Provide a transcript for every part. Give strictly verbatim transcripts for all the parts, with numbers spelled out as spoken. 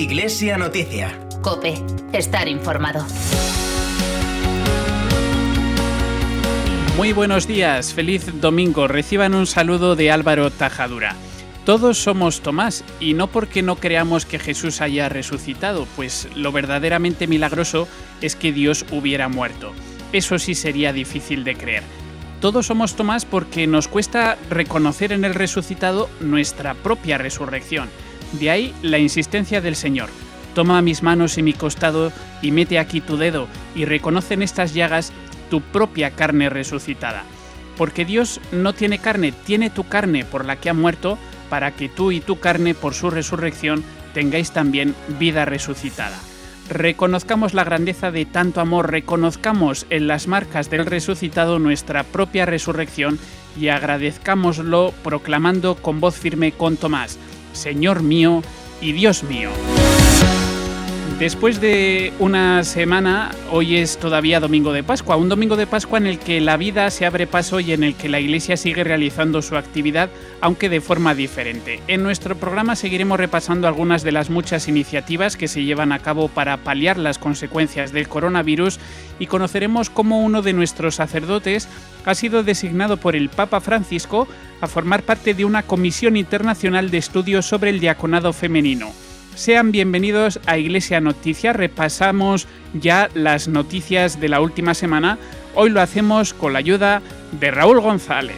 Iglesia Noticia. COPE. Estar informado. Muy buenos días, feliz domingo. Reciban un saludo de Álvaro Tajadura. Todos somos Tomás, y no porque no creamos que Jesús haya resucitado, pues lo verdaderamente milagroso es que Dios hubiera muerto. Eso sí sería difícil de creer. Todos somos Tomás porque nos cuesta reconocer en el resucitado nuestra propia resurrección. De ahí la insistencia del Señor. Toma mis manos y mi costado y mete aquí tu dedo y reconoce en estas llagas tu propia carne resucitada. Porque Dios no tiene carne, tiene tu carne por la que ha muerto, para que tú y tu carne por su resurrección tengáis también vida resucitada. Reconozcamos la grandeza de tanto amor, reconozcamos en las marcas del resucitado nuestra propia resurrección y agradezcámoslo proclamando con voz firme con Tomás: Señor mío y Dios mío. Después de una semana, hoy es todavía Domingo de Pascua, un Domingo de Pascua en el que la vida se abre paso y en el que la Iglesia sigue realizando su actividad, aunque de forma diferente. En nuestro programa seguiremos repasando algunas de las muchas iniciativas que se llevan a cabo para paliar las consecuencias del coronavirus y conoceremos cómo uno de nuestros sacerdotes ha sido designado por el Papa Francisco a formar parte de una comisión internacional de estudios sobre el diaconado femenino. Sean bienvenidos a Iglesia Noticia. Repasamos ya las noticias de la última semana. Hoy lo hacemos con la ayuda de Raúl González.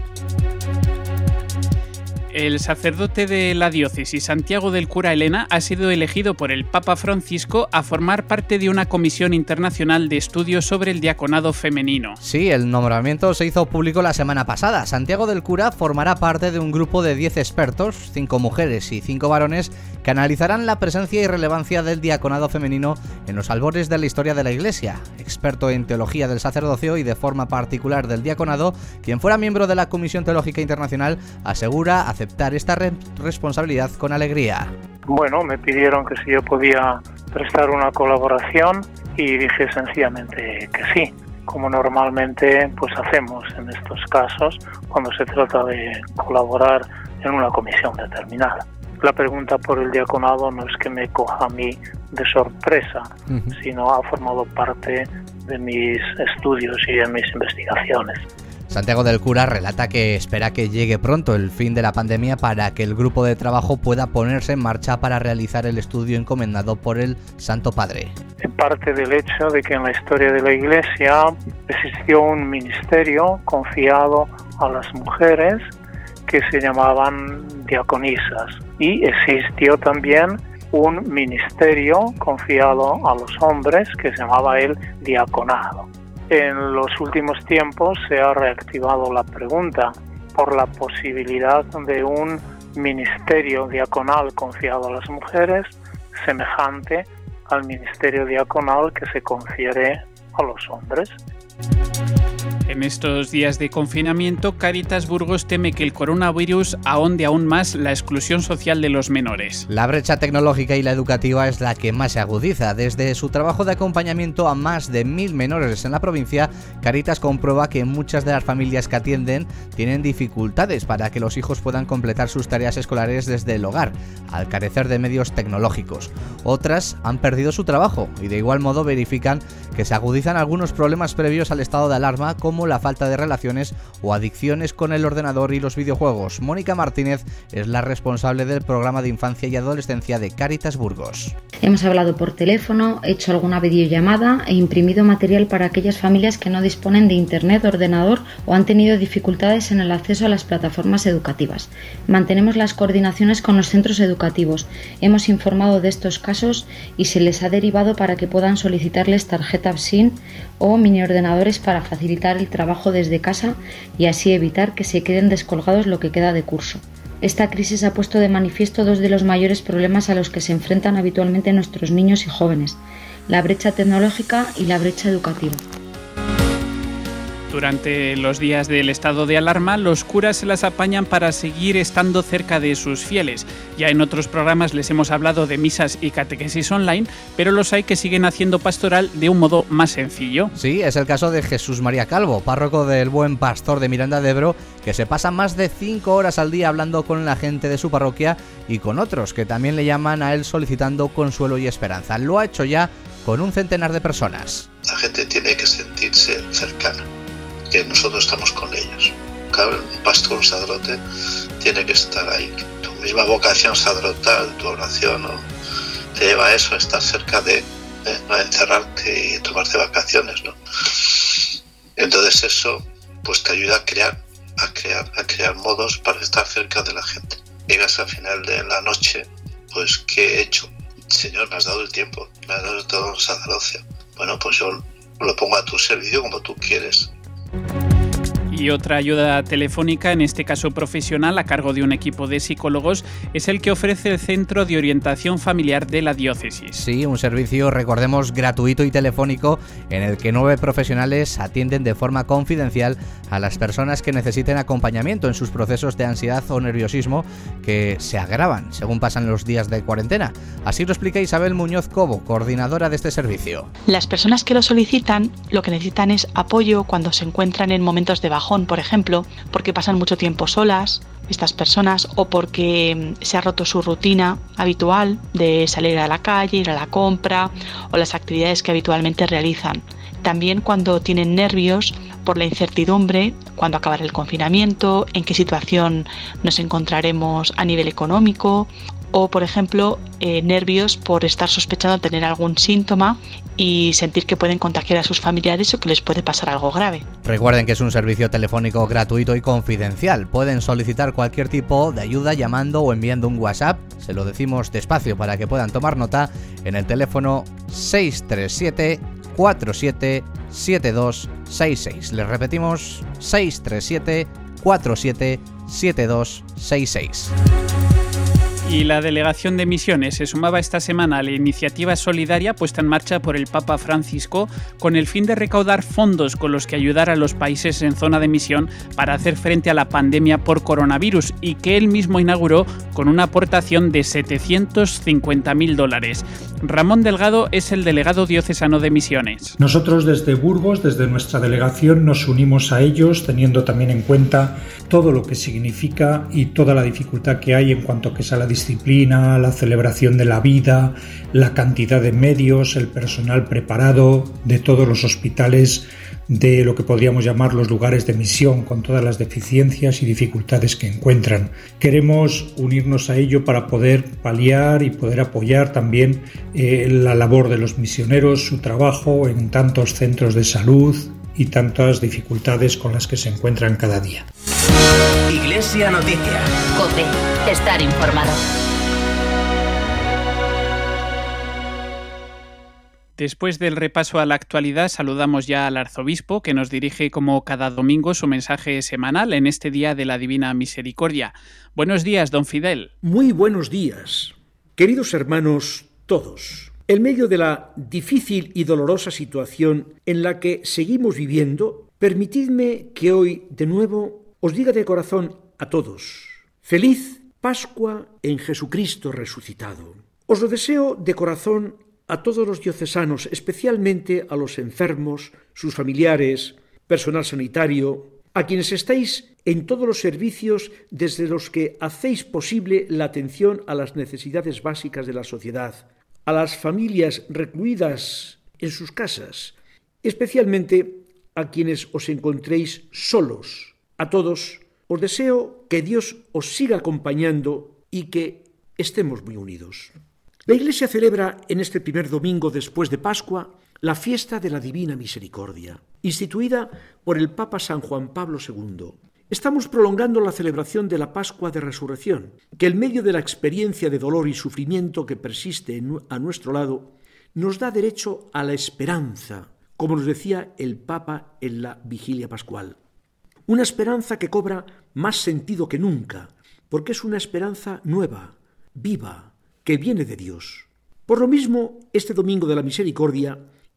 El sacerdote de la diócesis, Santiago del Cura Elena, ha sido elegido por el Papa Francisco a formar parte de una comisión internacional de estudios sobre el diaconado femenino. Sí, el nombramiento se hizo público la semana pasada. Santiago del Cura formará parte de un grupo de diez expertos, cinco mujeres y cinco varones, que analizarán la presencia y relevancia del diaconado femenino en los albores de la historia de la Iglesia. Experto en teología del sacerdocio y de forma particular del diaconado, quien fuera miembro de la Comisión Teológica Internacional asegura aceptar esta re- responsabilidad con alegría. Bueno, me pidieron que si yo podía prestar una colaboración y dije sencillamente que sí, como normalmente pues hacemos en estos casos cuando se trata de colaborar en una comisión determinada. La pregunta por el diaconado no es que me coja a mí de sorpresa, uh-huh. sino ha formado parte de mis estudios y de mis investigaciones. Santiago del Cura relata que espera que llegue pronto el fin de la pandemia para que el grupo de trabajo pueda ponerse en marcha para realizar el estudio encomendado por el Santo Padre. En parte del hecho de que en la historia de la Iglesia existió un ministerio confiado a las mujeres que se llamaban diaconisas, y existió también un ministerio confiado a los hombres que se llamaba el diaconado. En los últimos tiempos se ha reactivado la pregunta por la posibilidad de un ministerio diaconal confiado a las mujeres semejante al ministerio diaconal que se confiere a los hombres. En estos días de confinamiento, Cáritas Burgos teme que el coronavirus ahonde aún más la exclusión social de los menores. La brecha tecnológica y la educativa es la que más se agudiza. Desde su trabajo de acompañamiento a más de mil menores en la provincia, Cáritas comprueba que muchas de las familias que atienden tienen dificultades para que los hijos puedan completar sus tareas escolares desde el hogar, al carecer de medios tecnológicos. Otras han perdido su trabajo y de igual modo verifican que se agudizan algunos problemas previos al estado de alarma, como la falta de relaciones o adicciones con el ordenador y los videojuegos. Mónica Martínez es la responsable del programa de infancia y adolescencia de Cáritas Burgos. Hemos hablado por teléfono, hecho alguna videollamada e imprimido material para aquellas familias que no disponen de internet, ordenador o han tenido dificultades en el acceso a las plataformas educativas. Mantenemos las coordinaciones con los centros educativos. Hemos informado de estos casos y se les ha derivado para que puedan solicitarles tarjeta S I M o mini ordenadores para facilitar el trabajo desde casa y así evitar que se queden descolgados lo que queda de curso. Esta crisis ha puesto de manifiesto dos de los mayores problemas a los que se enfrentan habitualmente nuestros niños y jóvenes: la brecha tecnológica y la brecha educativa. Durante los días del estado de alarma, los curas se las apañan para seguir estando cerca de sus fieles. Ya en otros programas les hemos hablado de misas y catequesis online, pero los hay que siguen haciendo pastoral de un modo más sencillo. Sí, es el caso de Jesús María Calvo, párroco del Buen Pastor de Miranda de Ebro, que se pasa más de cinco horas al día hablando con la gente de su parroquia y con otros que también le llaman a él solicitando consuelo y esperanza. Lo ha hecho ya con un centenar de personas. La gente tiene que sentirse cercana, que nosotros estamos con ellos. Cada un pastor, un sacerdote, tiene que estar ahí. Tu misma vocación sacerdotal, tu oración, ¿no?, te lleva a eso, a estar cerca de, eh, no a encerrarte y tomarte vacaciones, ¿no? Entonces eso, pues te ayuda a crear, a crear, a crear modos para estar cerca de la gente. Llegas al final de la noche, pues ¿qué he hecho? Señor, me has dado el tiempo, me has dado todo el sacerdocio. Bueno, pues yo lo pongo a tu servicio como tú quieres. Y otra ayuda telefónica, en este caso profesional, a cargo de un equipo de psicólogos, es el que ofrece el Centro de Orientación Familiar de la Diócesis. Sí, un servicio, recordemos, gratuito y telefónico, en el que nueve profesionales atienden de forma confidencial a las personas que necesiten acompañamiento en sus procesos de ansiedad o nerviosismo que se agravan según pasan los días de cuarentena. Así lo explica Isabel Muñoz Cobo, coordinadora de este servicio. Las personas que lo solicitan lo que necesitan es apoyo cuando se encuentran en momentos de bajón, por ejemplo, porque pasan mucho tiempo solas estas personas o porque se ha roto su rutina habitual de salir a la calle, ir a la compra o las actividades que habitualmente realizan. También cuando tienen nervios por la incertidumbre, cuando acabará el confinamiento, en qué situación nos encontraremos a nivel económico o, por ejemplo, eh, nervios por estar sospechando tener algún síntoma y sentir que pueden contagiar a sus familiares o que les puede pasar algo grave. Recuerden que es un servicio telefónico gratuito y confidencial. Pueden solicitar cualquier tipo de ayuda llamando o enviando un WhatsApp. Se lo decimos despacio para que puedan tomar nota en el teléfono seis tres siete, cuatro siete, siete dos seis seis. Les repetimos, seis tres siete, cuatro siete, siete dos seis seis. Y la Delegación de Misiones se sumaba esta semana a la iniciativa solidaria puesta en marcha por el Papa Francisco con el fin de recaudar fondos con los que ayudar a los países en zona de misión para hacer frente a la pandemia por coronavirus y que él mismo inauguró con una aportación de setecientos cincuenta mil dólares. Ramón Delgado es el delegado diocesano de Misiones. Nosotros desde Burgos, desde nuestra delegación, nos unimos a ellos teniendo también en cuenta todo lo que significa y toda la dificultad que hay en cuanto que es a la disciplina, la celebración de la vida, la cantidad de medios, el personal preparado de todos los hospitales de lo que podríamos llamar los lugares de misión, con todas las deficiencias y dificultades que encuentran. Queremos unirnos a ello para poder paliar y poder apoyar también eh, la labor de los misioneros, su trabajo en tantos centros de salud y tantas dificultades con las que se encuentran cada día. Iglesia Noticia. COPE. Estar informado. Después del repaso a la actualidad, saludamos ya al arzobispo, que nos dirige como cada domingo su mensaje semanal en este Día de la Divina Misericordia. Buenos días, don Fidel. Muy buenos días, queridos hermanos todos. En medio de la difícil y dolorosa situación en la que seguimos viviendo, permitidme que hoy, de nuevo, os diga de corazón a todos: ¡Feliz Pascua en Jesucristo resucitado! Os lo deseo de corazón a todos los diocesanos, especialmente a los enfermos, sus familiares, personal sanitario, a quienes estáis en todos los servicios desde los que hacéis posible la atención a las necesidades básicas de la sociedad, a las familias recluidas en sus casas, especialmente a quienes os encontréis solos. A todos os deseo que Dios os siga acompañando y que estemos muy unidos. La Iglesia celebra en este primer domingo después de Pascua la fiesta de la Divina Misericordia, instituida por el Papa San Juan Pablo segundo. Estamos prolongando la celebración de la Pascua de Resurrección, que en medio de la experiencia de dolor y sufrimiento que persiste a nuestro lado, nos da derecho a la esperanza, como nos decía el Papa en la Vigilia Pascual. Una esperanza que cobra más sentido que nunca, porque es una esperanza nueva, viva, que viene de Dios. Por lo mismo, este Domingo de la Misericordia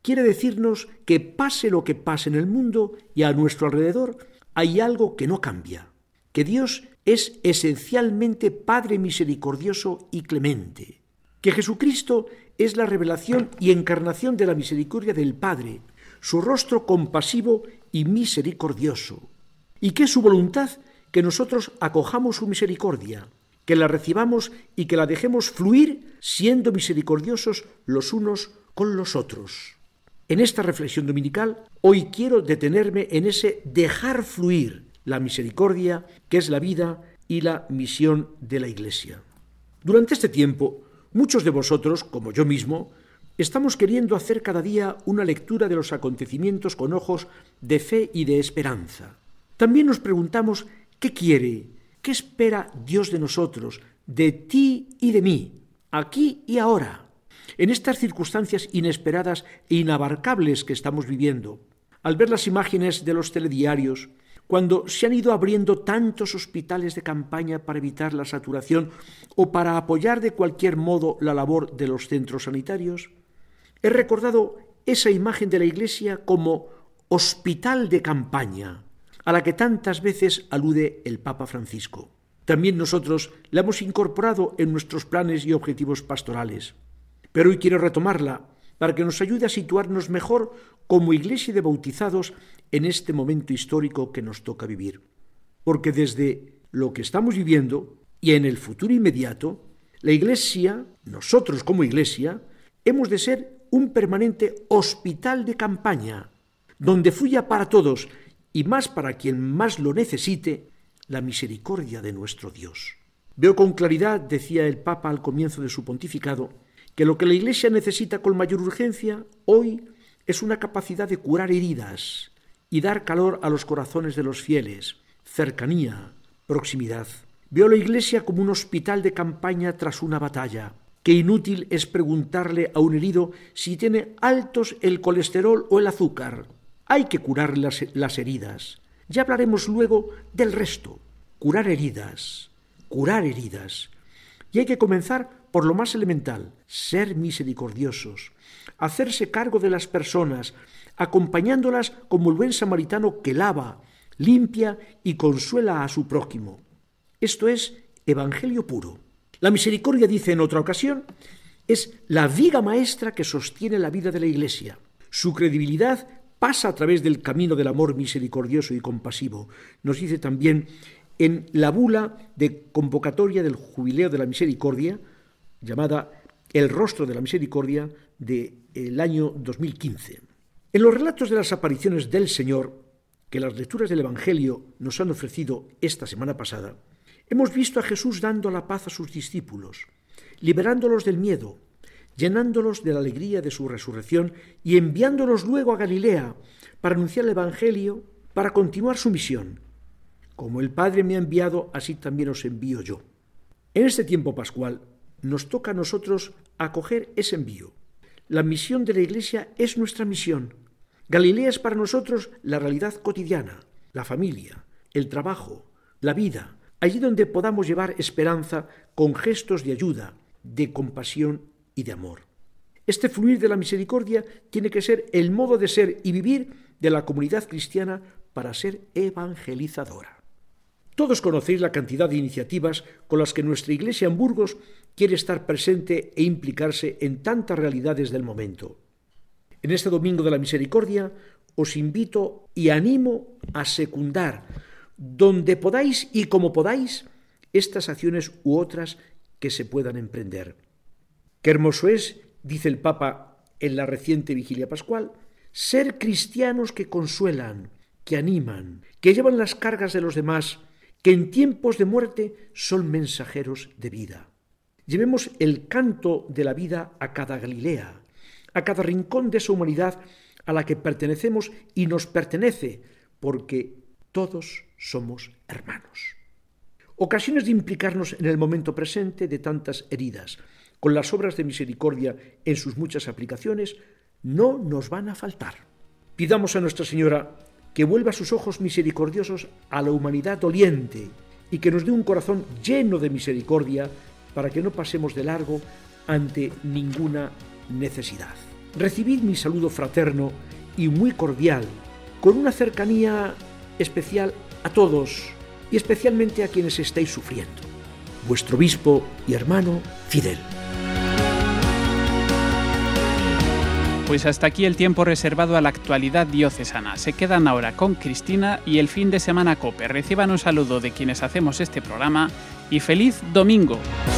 quiere decirnos que pase lo que pase en el mundo y a nuestro alrededor, hay algo que no cambia, que Dios es esencialmente Padre misericordioso y clemente, que Jesucristo es la revelación y encarnación de la misericordia del Padre, su rostro compasivo y misericordioso, y que es su voluntad que nosotros acojamos su misericordia, que la recibamos y que la dejemos fluir siendo misericordiosos los unos con los otros. En esta reflexión dominical, hoy quiero detenerme en ese dejar fluir la misericordia, que es la vida y la misión de la Iglesia. Durante este tiempo, muchos de vosotros, como yo mismo, estamos queriendo hacer cada día una lectura de los acontecimientos con ojos de fe y de esperanza. También nos preguntamos qué quiere, qué espera Dios de nosotros, de ti y de mí, aquí y ahora, en estas circunstancias inesperadas e inabarcables que estamos viviendo. Al ver las imágenes de los telediarios, cuando se han ido abriendo tantos hospitales de campaña para evitar la saturación o para apoyar de cualquier modo la labor de los centros sanitarios, he recordado esa imagen de la Iglesia como hospital de campaña, a la que tantas veces alude el Papa Francisco. También nosotros la hemos incorporado en nuestros planes y objetivos pastorales. Pero hoy quiero retomarla para que nos ayude a situarnos mejor como Iglesia de bautizados en este momento histórico que nos toca vivir. Porque desde lo que estamos viviendo y en el futuro inmediato, la Iglesia, nosotros como Iglesia, hemos de ser un permanente hospital de campaña, donde fluya para todos, y más para quien más lo necesite, la misericordia de nuestro Dios. Veo con claridad, decía el Papa al comienzo de su pontificado, que lo que la Iglesia necesita con mayor urgencia hoy es una capacidad de curar heridas y dar calor a los corazones de los fieles, cercanía, proximidad. Veo a la Iglesia como un hospital de campaña tras una batalla, que inútil es preguntarle a un herido si tiene altos el colesterol o el azúcar. Hay que curar las, las heridas. Ya hablaremos luego del resto. Curar heridas, curar heridas. Y hay que comenzar por lo más elemental, ser misericordiosos, hacerse cargo de las personas, acompañándolas como el buen samaritano que lava, limpia y consuela a su prójimo. Esto es evangelio puro. La misericordia, dice en otra ocasión, es la viga maestra que sostiene la vida de la Iglesia. Su credibilidad pasa a través del camino del amor misericordioso y compasivo. Nos dice también en la bula de convocatoria del Jubileo de la Misericordia, llamada El rostro de la misericordia, del año dos mil quince. En los relatos de las apariciones del Señor, que las lecturas del Evangelio nos han ofrecido esta semana pasada, hemos visto a Jesús dando la paz a sus discípulos, liberándolos del miedo, llenándolos de la alegría de su resurrección y enviándolos luego a Galilea para anunciar el Evangelio, para continuar su misión. Como el Padre me ha enviado, así también os envío yo. En este tiempo pascual nos toca a nosotros acoger ese envío. La misión de la Iglesia es nuestra misión. Galilea es para nosotros la realidad cotidiana, la familia, el trabajo, la vida, allí donde podamos llevar esperanza con gestos de ayuda, de compasión y de amor. Este fluir de la misericordia tiene que ser el modo de ser y vivir de la comunidad cristiana para ser evangelizadora. Todos conocéis la cantidad de iniciativas con las que nuestra Iglesia en Burgos quiere estar presente e implicarse en tantas realidades del momento. En este Domingo de la Misericordia os invito y animo a secundar, donde podáis y como podáis, estas acciones u otras que se puedan emprender. Qué hermoso es, dice el Papa en la reciente Vigilia Pascual, ser cristianos que consuelan, que animan, que llevan las cargas de los demás, que en tiempos de muerte son mensajeros de vida. Llevemos el canto de la vida a cada Galilea, a cada rincón de esa humanidad a la que pertenecemos y nos pertenece, porque todos somos hermanos. Ocasiones de implicarnos en el momento presente de tantas heridas, con las obras de misericordia en sus muchas aplicaciones, no nos van a faltar. Pidamos a Nuestra Señora que vuelva sus ojos misericordiosos a la humanidad doliente y que nos dé un corazón lleno de misericordia para que no pasemos de largo ante ninguna necesidad. recibid mi saludo fraterno y muy cordial, con una cercanía especial a todos y especialmente a quienes estáis sufriendo. Vuestro obispo y hermano Fidel. Pues hasta aquí el tiempo reservado a la actualidad diocesana. Se quedan ahora con Cristina y el fin de semana COPE. Reciban un saludo de quienes hacemos este programa y feliz domingo.